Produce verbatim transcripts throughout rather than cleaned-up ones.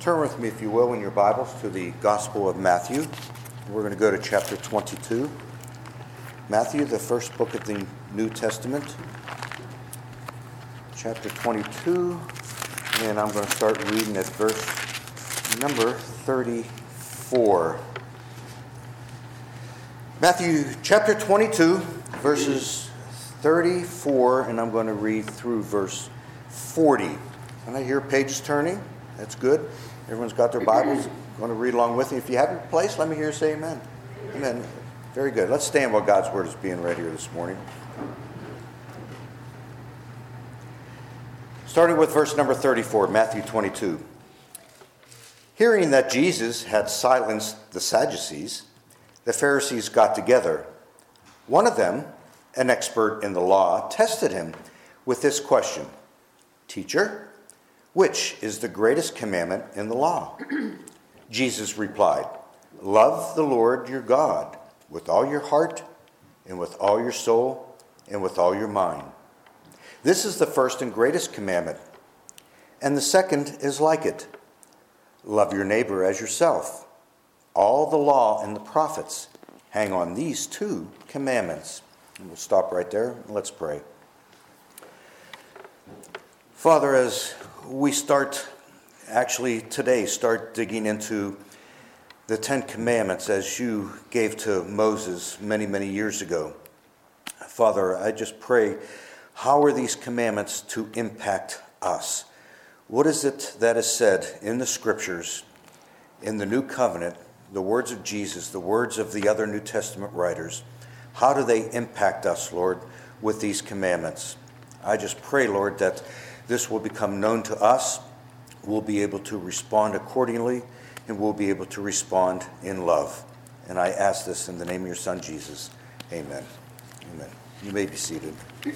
Turn with me, if you will, in your Bibles to the Gospel of Matthew. We're going to go to chapter twenty-two. Matthew, the first book of the New Testament. Chapter twenty-two, and I'm going to start reading at verse number thirty-four. Matthew chapter twenty-two, verses thirty-four, and I'm going to read through verse forty. And I hear pages turning. That's good. Everyone's got their Bibles. Going to read along with me. If you have your place, let me hear you say amen. Amen. Very good. Let's stand while God's word is being read here this morning. Starting with verse number thirty-four, Matthew twenty-two. Hearing that Jesus had silenced the Sadducees, the Pharisees got together. One of them, an expert in the law, tested him with this question: Teacher, which is the greatest commandment in the law? Jesus replied, Love the Lord your God with all your heart and with all your soul and with all your mind. This is the first and greatest commandment. And the second is like it. Love your neighbor as yourself. All the law and the prophets hang on these two commandments. And we'll stop right there and let's pray. Father, as we start, actually today, start digging into the Ten Commandments as you gave to Moses many, many years ago. Father, I just pray, how are these commandments to impact us? What is it that is said in the Scriptures, in the New Covenant, the words of Jesus, the words of the other New Testament writers? How do they impact us, Lord, with these commandments? I just pray, Lord, that this will become known to us. We'll be able to respond accordingly, and we'll be able to respond in love. And I ask this in the name of your Son, Jesus. Amen. Amen. You may be seated.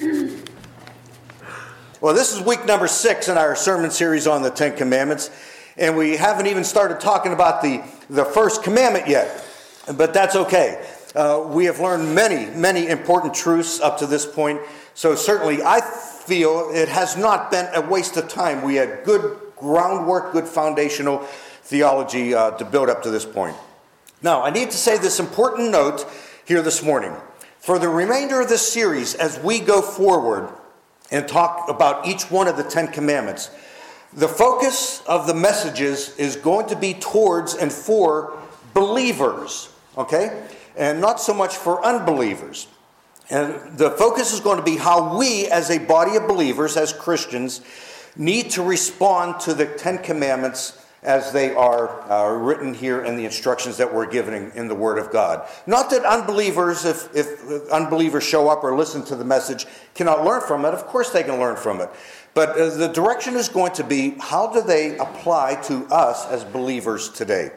Well, this is week number six in our sermon series on the Ten Commandments, and we haven't even started talking about the, the first commandment yet, but that's okay. Uh, we have learned many, many important truths up to this point, so certainly I feel it has not been a waste of time. We had good groundwork, good foundational theology uh, to build up to this point. Now, I need to say this important note here this morning. For the remainder of this series, as we go forward and talk about each one of the Ten Commandments, the focus of the messages is going to be towards and for believers, okay? And not so much for unbelievers. And the focus is going to be how we, as a body of believers, as Christians, need to respond to the Ten Commandments as they are uh, written here in the instructions that we're given in, in the Word of God. Not that unbelievers, if, if unbelievers show up or listen to the message, cannot learn from it. Of course they can learn from it. But uh, the direction is going to be, how do they apply to us as believers today?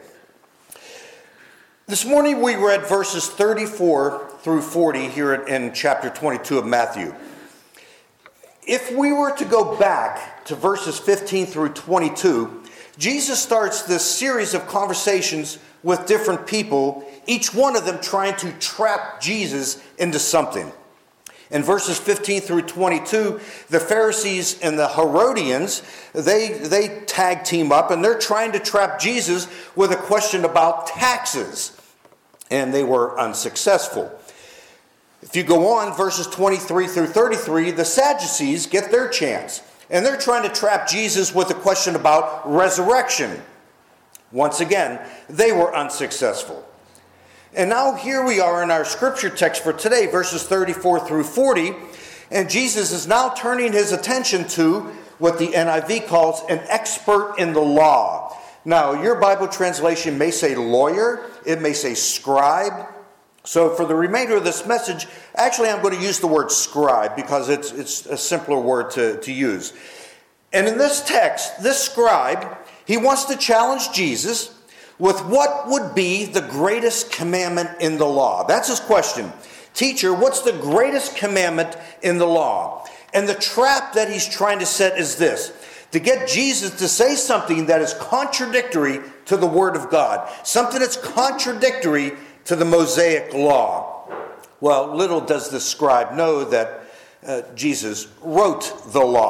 This morning we read verses thirty-four through forty here in chapter twenty-two of Matthew. If we were to go back to verses fifteen through twenty-two, Jesus starts this series of conversations with different people, each one of them trying to trap Jesus into something. In verses fifteen through twenty-two, the Pharisees and the Herodians, they, they tag team up and they're trying to trap Jesus with a question about taxes. And they were unsuccessful. If you go on, verses twenty-three through thirty-three, the Sadducees get their chance. And they're trying to trap Jesus with a question about resurrection. Once again, they were unsuccessful. And now here we are in our scripture text for today, verses thirty-four through forty. And Jesus is now turning his attention to what the N I V calls an expert in the law. Now, your Bible translation may say lawyer, it may say scribe. So for the remainder of this message, actually I'm going to use the word scribe because it's it's a simpler word to, to use. And in this text, this scribe, he wants to challenge Jesus with what would be the greatest commandment in the law. That's his question. Teacher, what's the greatest commandment in the law? And the trap that he's trying to set is this: to get Jesus to say something that is contradictory to the Word of God. Something that's contradictory to the Mosaic law. Well, little does the scribe know that uh, Jesus wrote the law.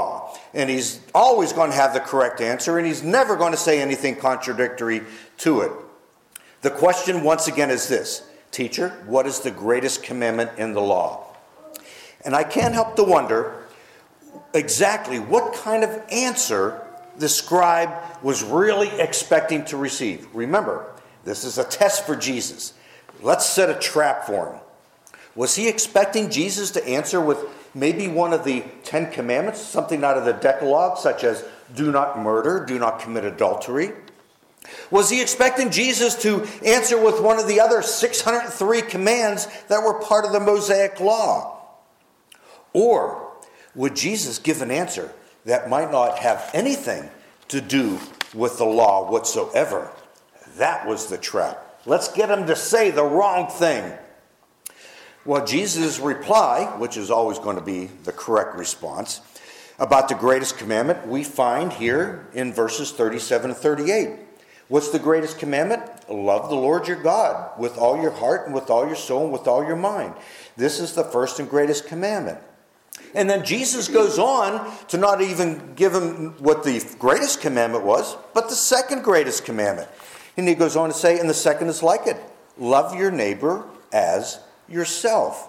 and he's always going to have the correct answer, and he's never going to say anything contradictory to it. The question once again is this: Teacher, what is the greatest commandment in the law? And I can't help to wonder exactly what kind of answer the scribe was really expecting to receive. Remember, this is a test for Jesus. Let's set a trap for him. Was he expecting Jesus to answer with maybe one of the Ten Commandments, something out of the Decalogue, such as do not murder, do not commit adultery? Was he expecting Jesus to answer with one of the other six hundred three commands that were part of the Mosaic Law? Or would Jesus give an answer that might not have anything to do with the law whatsoever? That was the trap. Let's get him to say the wrong thing. Well, Jesus' reply, which is always going to be the correct response, about the greatest commandment, we find here in verses thirty-seven and thirty-eight. What's the greatest commandment? Love the Lord your God with all your heart and with all your soul and with all your mind. This is the first and greatest commandment. And then Jesus goes on to not even give him what the greatest commandment was, but the second greatest commandment. And he goes on to say, and the second is like it: love your neighbor as yourself.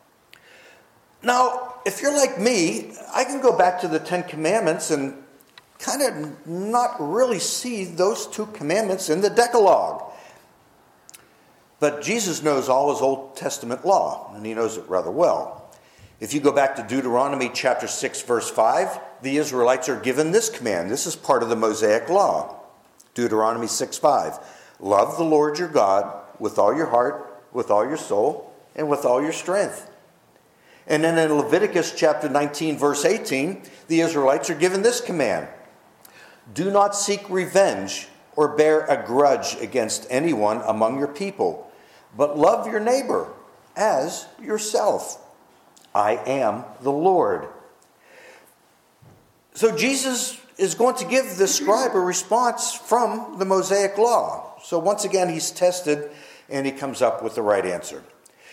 Now, if you're like me, I can go back to the Ten Commandments and kind of not really see those two commandments in the Decalogue. But Jesus knows all his Old Testament law, and he knows it rather well. If you go back to Deuteronomy chapter six, verse five, the Israelites are given this command. This is part of the Mosaic Law. Deuteronomy six five. Love the Lord your God with all your heart, with all your soul, and with all your strength. And then in Leviticus chapter nineteen, verse eighteen, the Israelites are given this command: do not seek revenge or bear a grudge against anyone among your people, but love your neighbor as yourself. I am the Lord. So Jesus is going to give the scribe a response from the Mosaic Law. So once again, he's tested and he comes up with the right answer.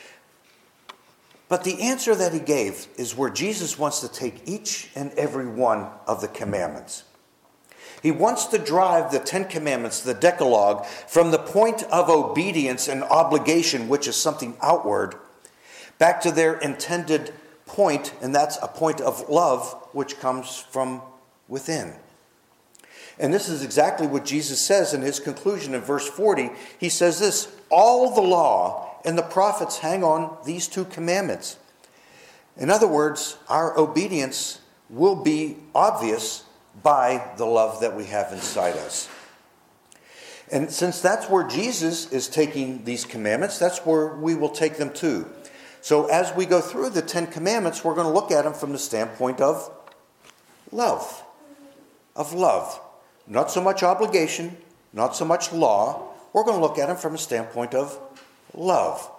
But the answer that he gave is where Jesus wants to take each and every one of the commandments. He wants to drive the Ten Commandments, the Decalogue, from the point of obedience and obligation, which is something outward, back to their intended point, and that's a point of love, which comes from within. And this is exactly what Jesus says in his conclusion in verse forty. He says this: all the law and the prophets hang on these two commandments. In other words, our obedience will be obvious by the love that we have inside us. And since that's where Jesus is taking these commandments, that's where we will take them too. So as we go through the Ten Commandments, we're going to look at them from the standpoint of love. Of love. Not so much obligation, not so much law. We're going to look at them from a standpoint of love.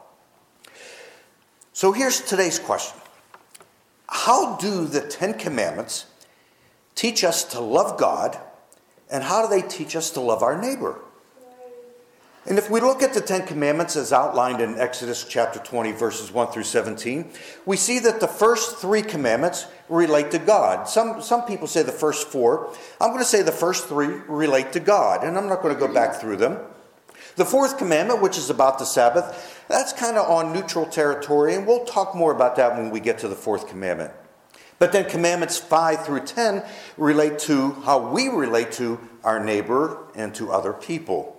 So here's today's question. How do the Ten Commandments teach us to love God, and how do they teach us to love our neighbor? And if we look at the Ten Commandments as outlined in Exodus chapter twenty, verses one through seventeen, we see that the first three commandments relate to God. Some, some people say the first four. I'm going to say the first three relate to God, and I'm not going to go back through them. The fourth commandment, which is about the Sabbath, that's kind of on neutral territory, and we'll talk more about that when we get to the fourth commandment. But then commandments five through ten relate to how we relate to our neighbor and to other people.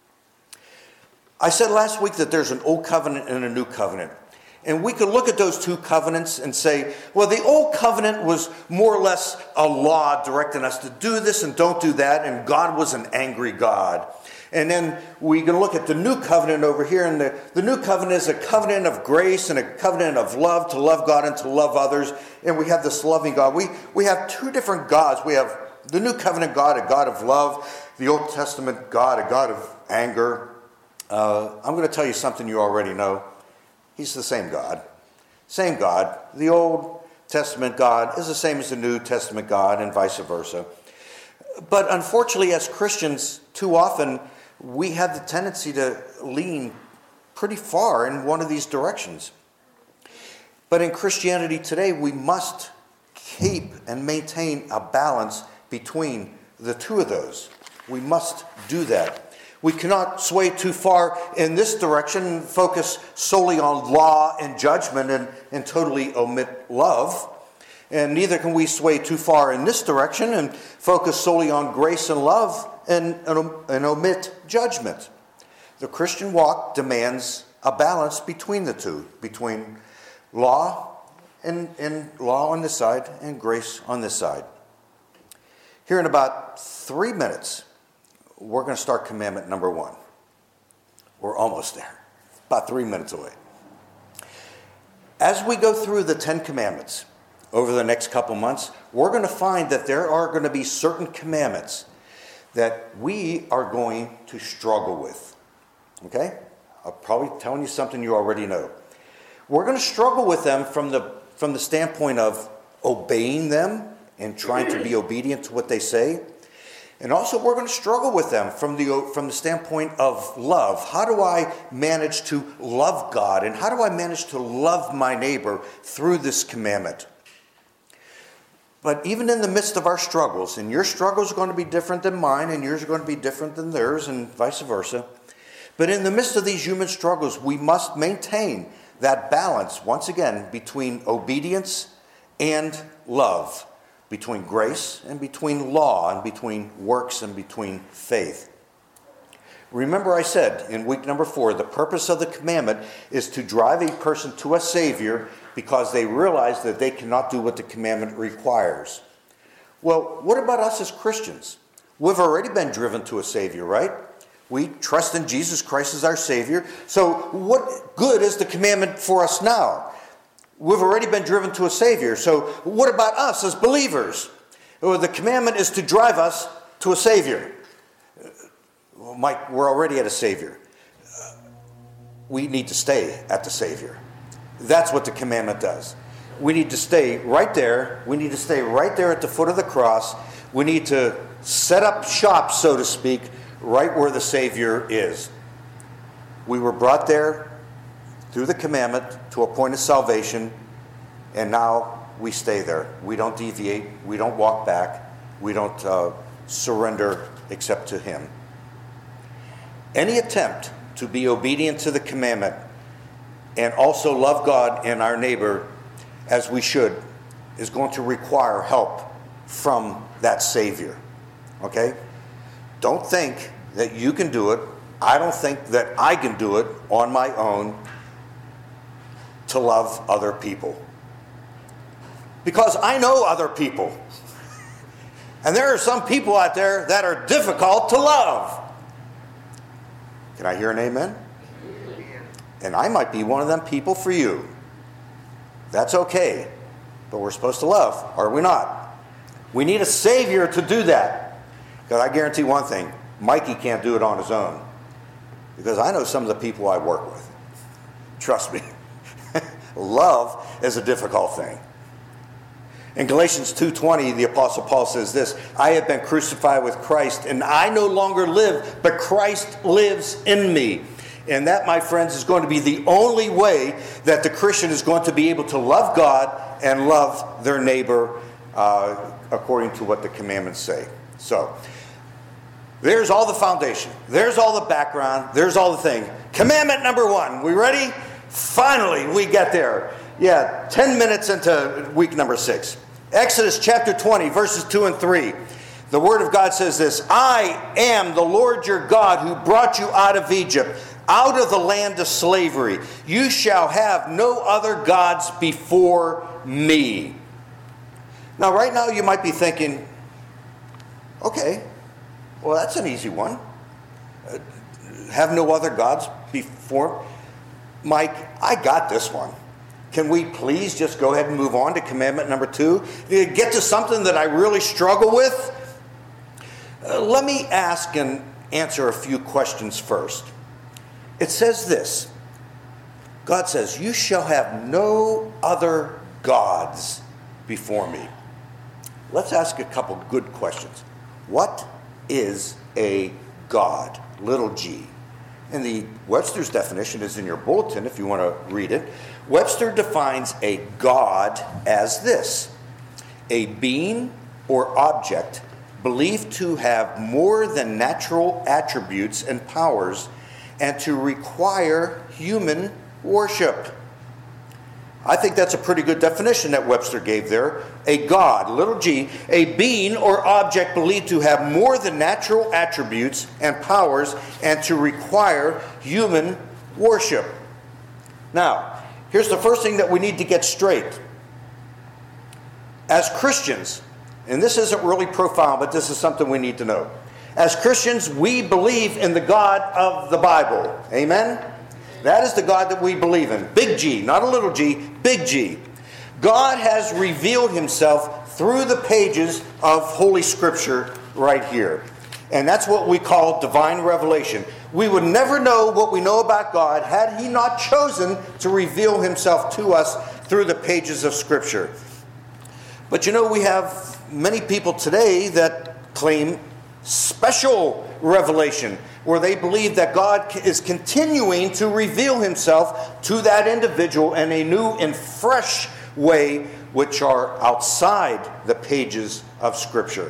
I said last week that there's an old covenant and a new covenant. And we could look at those two covenants and say, well, the old covenant was more or less a law directing us to do this and don't do that, and God was an angry God. And then we can look at the new covenant over here, and the, the new covenant is a covenant of grace and a covenant of love, to love God and to love others. And we have this loving God. We, we have two different gods. We have the new covenant God, a God of love, the Old Testament God, a God of anger. Uh, I'm going to tell you something you already know. He's the same God. Same God. The Old Testament God is the same as the New Testament God, and vice versa. But unfortunately, as Christians, too often we have the tendency to lean pretty far in one of these directions. But in Christianity today, we must keep and maintain a balance between the two of those. We must do that. We cannot sway too far in this direction and focus solely on law and judgment and, and totally omit love. And neither can we sway too far in this direction and focus solely on grace and love and, and, and omit judgment. The Christian walk demands a balance between the two, between law and, and law on this side and grace on this side. Here in about three minutes, we're going to start commandment number one. We're almost there, about three minutes away. As we go through the Ten Commandments over the next couple months, we're going to find that there are going to be certain commandments that we are going to struggle with. Okay? I'm probably telling you something you already know. We're going to struggle with them from the from the standpoint of obeying them and trying to be obedient to what they say. And also we're going to struggle with them from the from the standpoint of love. How do I manage to love God? And how do I manage to love my neighbor through this commandment? But even in the midst of our struggles, and your struggles are going to be different than mine, and yours are going to be different than theirs, and vice versa. But in the midst of these human struggles, we must maintain that balance, once again, between obedience and love, between grace and between law, and between works and between faith. Remember I said in week number four, the purpose of the commandment is to drive a person to a Savior because they realize that they cannot do what the commandment requires. Well, what about us as Christians? We've already been driven to a Savior, right? We trust in Jesus Christ as our Savior. So what good is the commandment for us now? We've already been driven to a Savior. So what about us as believers? Well, the commandment is to drive us to a Savior. Well, Mike, we're already at a Savior. We need to stay at the Savior. That's what the commandment does. We need to stay right there. We need to stay right there at the foot of the cross. We need to set up shop, so to speak, right where the Savior is. We were brought there through the commandment to a point of salvation, and now we stay there. We don't deviate. We don't walk back. We don't uh, surrender except to Him. Any attempt to be obedient to the commandment and also love God and our neighbor as we should is going to require help from that Savior. Okay? Don't think that you can do it. I don't think that I can do it on my own to love other people. Because I know other people. And there are some people out there that are difficult to love. Can I hear an amen? And I might be one of them people for you. That's okay. But we're supposed to love, are we not? We need a Savior to do that. Because I guarantee one thing, Mikey can't do it on his own. Because I know some of the people I work with. Trust me. Love is a difficult thing. In Galatians two twenty, the Apostle Paul says this, I have been crucified with Christ, and I no longer live, but Christ lives in me. And that, my friends, is going to be the only way that the Christian is going to be able to love God and love their neighbor uh, according to what the commandments say. So, there's all the foundation. There's all the background. There's all the thing. Commandment number one. We ready? Finally, we get there. Yeah, ten minutes into week number six. Exodus chapter twenty, verses two and three. The Word of God says this, I am the Lord your God who brought you out of Egypt, out of the land of slavery. You shall have no other gods before me. Now, right now you might be thinking, okay, well, that's an easy one. Uh, have no other gods before. Mike, I got this one. Can we please just go ahead and move on to commandment number two? Get to something that I really struggle with? Uh, let me ask and answer a few questions first. It says this. God says, you shall have no other gods before me. Let's ask a couple good questions. What is a God? Little g. And the Webster's definition is in your bulletin if you want to read it. Webster defines a God as this: a being or object believed to have more than natural attributes and powers and to require human worship. I think that's a pretty good definition that Webster gave there. A god, little g, a being or object believed to have more than natural attributes and powers and to require human worship. Now, here's the first thing that we need to get straight. As Christians, and this isn't really profound, but this is something we need to know. As Christians, we believe in the God of the Bible. Amen? That is the God that we believe in. Big G, not a little g, big G. God has revealed himself through the pages of Holy Scripture right here. And that's what we call divine revelation. We would never know what we know about God had he not chosen to reveal himself to us through the pages of Scripture. But you know, we have many people today that claim special revelation, where they believe that God is continuing to reveal himself to that individual in a new and fresh way, which are outside the pages of Scripture.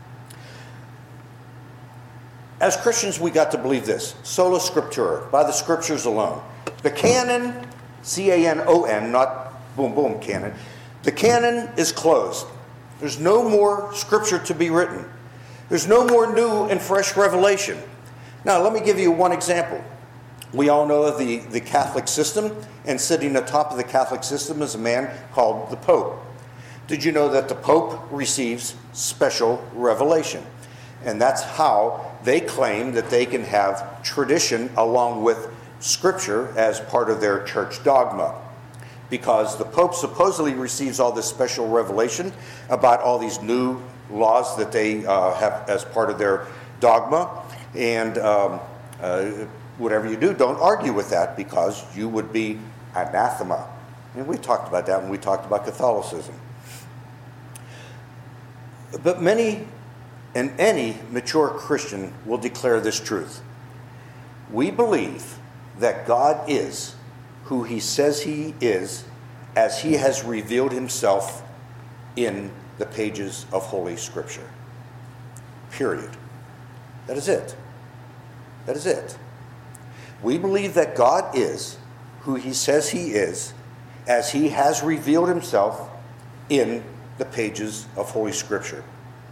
As Christians, we got to believe this: sola scriptura, by the Scriptures alone. The canon, C A N O N, not boom boom canon. The canon is closed. There's no more Scripture to be written. There's no more new and fresh revelation. Now, let me give you one example. We all know of the, the Catholic system, and sitting atop of the Catholic system is a man called the Pope. Did you know that the Pope receives special revelation? And that's how they claim that they can have tradition along with Scripture as part of their church dogma. Because the Pope supposedly receives all this special revelation about all these new laws that they uh, have as part of their dogma. And um, uh, whatever you do, don't argue with that, because you would be anathema. And we talked about that when we talked about Catholicism. But many and any mature Christian will declare this truth. We believe that God is who he says he is, as he has revealed himself in the pages of Holy Scripture. Period. That is it. That is it. We believe that God is who he says he is, as he has revealed himself in the pages of Holy Scripture.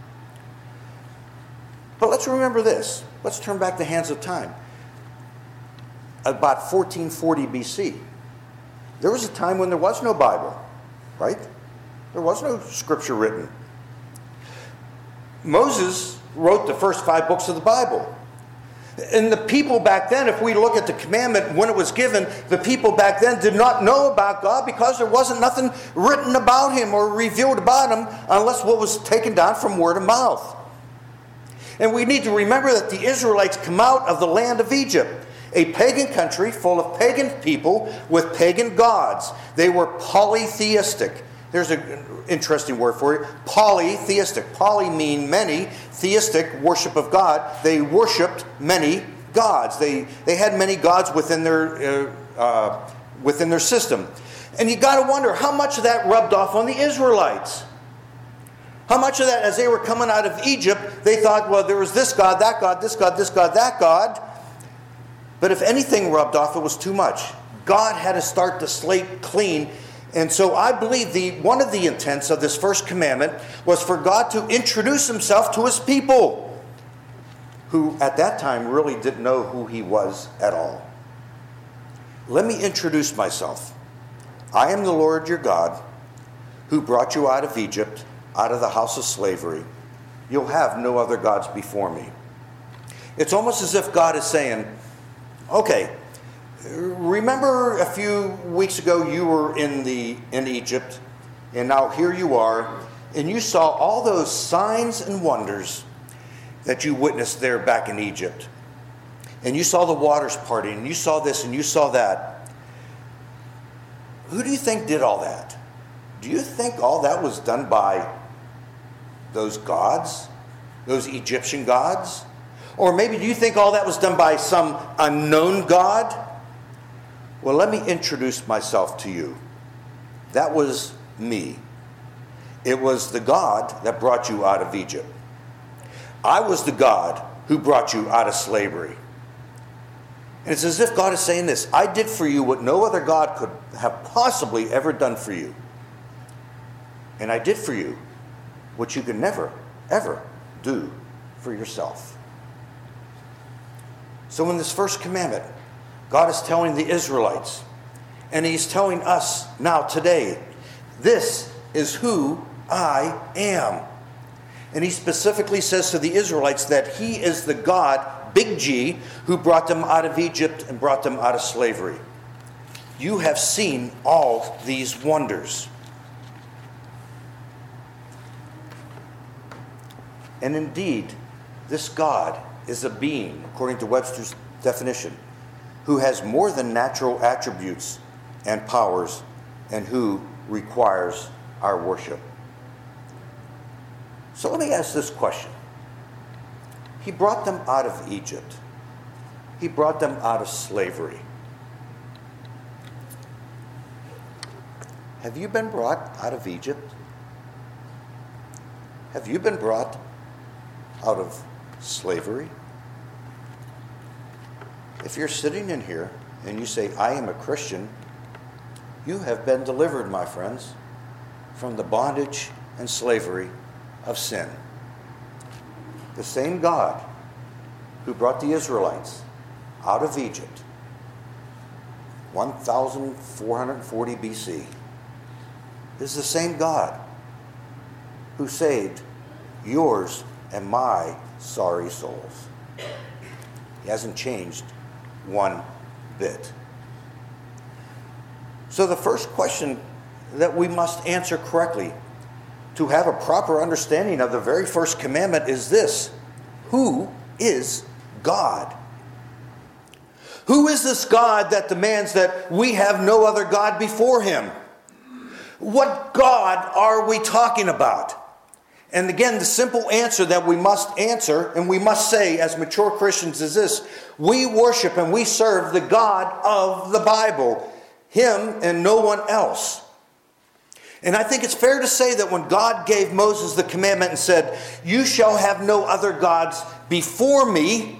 But let's remember this. Let's turn back the hands of time. About fourteen forty B C, there was a time when there was no Bible, right? There was no Scripture written. Moses wrote the first five books of the Bible. And the people back then, if we look at the commandment when it was given, the people back then did not know about God because there wasn't nothing written about him or revealed about him unless what was taken down from word of mouth. And we need to remember that the Israelites come out of the land of Egypt, a pagan country full of pagan people with pagan gods. They were polytheistic. There's an interesting word for it. Polytheistic. Poly mean many. Theistic, worship of God. They worshipped many gods. They they had many gods within their uh, uh, within their system. And you got to wonder how much of that rubbed off on the Israelites. How much of that, as they were coming out of Egypt, they thought, well, there was this God, that God, this God, this God, that God. But if anything rubbed off, it was too much. God had to start the slate clean. And so I believe the one of the intents of this first commandment was for God to introduce himself to his people, who at that time really didn't know who he was at all. Let me introduce myself. I am the Lord your God, who brought you out of Egypt, out of the house of slavery. You'll have no other gods before me. It's almost as if God is saying, okay, remember a few weeks ago you were in the in Egypt, and now here you are, and you saw all those signs and wonders that you witnessed there back in Egypt. And you saw the waters parting, and you saw this and you saw that. Who do you think did all that? Do you think all that was done by those gods? Those Egyptian gods? Or maybe do you think all that was done by some unknown God? Well, let me introduce myself to you. That was me. It was the God that brought you out of Egypt. I was the God who brought you out of slavery. And it's as if God is saying this: I did for you what no other God could have possibly ever done for you. And I did for you what you can never, ever do for yourself. So in this first commandment, God is telling the Israelites, and he's telling us now today, this is who I am. And he specifically says to the Israelites that he is the God, big G, who brought them out of Egypt and brought them out of slavery. You have seen all these wonders. And indeed, this God is a being, according to Webster's definition, who has more than natural attributes and powers, and who requires our worship. So let me ask this question. He brought them out of Egypt. He brought them out of slavery. Have you been brought out of Egypt? Have you been brought out of slavery? If you're sitting in here and you say, I am a Christian, you have been delivered, my friends, from the bondage and slavery of sin. The same God who brought the Israelites out of Egypt, one thousand four hundred forty B C, is the same God who saved yours and my sorry souls. He hasn't changed one bit. So the first question that we must answer correctly to have a proper understanding of the very first commandment is this: who is God? Who is this God that demands that we have no other God before him? What God are we talking about? And again, the simple answer that we must answer and we must say as mature Christians is this: we worship and we serve the God of the Bible, him and no one else. And I think it's fair to say that when God gave Moses the commandment and said, you shall have no other gods before me,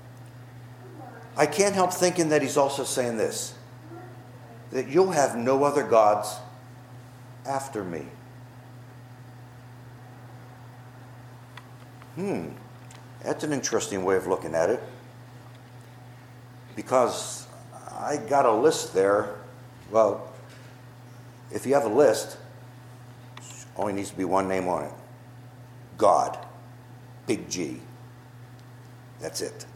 I can't help thinking that he's also saying this, that you'll have no other gods after me. Hmm, that's an interesting way of looking at it. Because I got a list there. Well, if you have a list, only needs to be one name on it. God. Big G. That's it.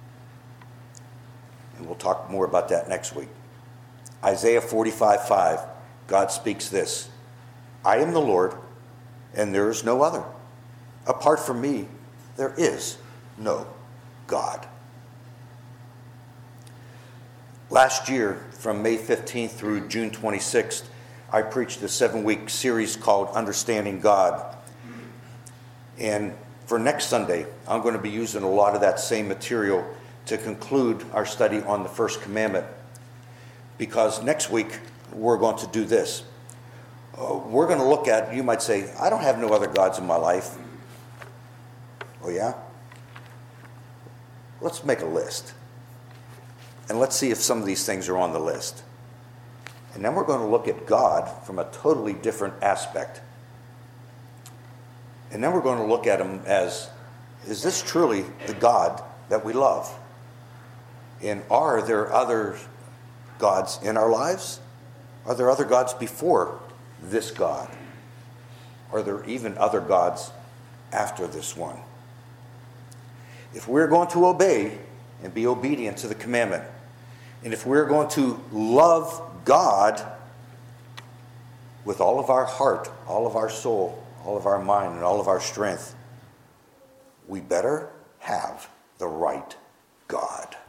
And we'll talk more about that next week. Isaiah forty-five five, God speaks this: I am the Lord, and there is no other. Apart from me, there is no God. Last year, from May fifteenth through June twenty-sixth, I preached a seven-week series called Understanding God. And for next Sunday, I'm going to be using a lot of that same material to conclude our study on the first commandment. Because next week, we're going to do this. Uh, we're going to look at, you might say, I don't have no other gods in my life. Oh yeah? Let's make a list. And let's see if some of these things are on the list. And then we're going to look at God from a totally different aspect. And then we're going to look at him as, is this truly the God that we love? And are there other gods in our lives? Are there other gods before this God? Are there even other gods after this one? If we're going to obey and be obedient to the commandment, and if we're going to love God with all of our heart, all of our soul, all of our mind, and all of our strength, we better have the right God.